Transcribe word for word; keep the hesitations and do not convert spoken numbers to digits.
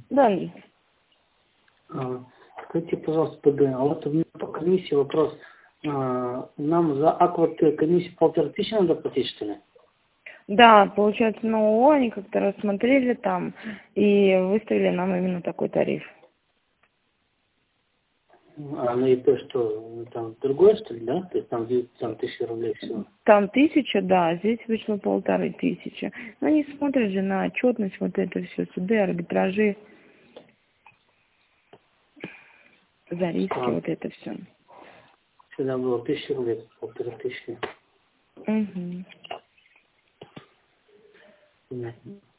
Да. А, скажите, пожалуйста, ПГ, а вот у меня по комиссии вопрос. А, нам за акват комиссию полторы тысячи надо платить, что ли? Да, получается, на ООО они как-то рассмотрели там и выставили нам именно такой тариф. А на ИП что, там другое, что ли, да? То есть там, там тысяча рублей всего? Там тысяча, да, здесь вышло полторы тысячи. Но они смотрят же на отчетность, вот это все, суды, арбитражи, за риски, А, вот это все. всегда было тысяча рублей, полторы тысячи. Угу. Понятно.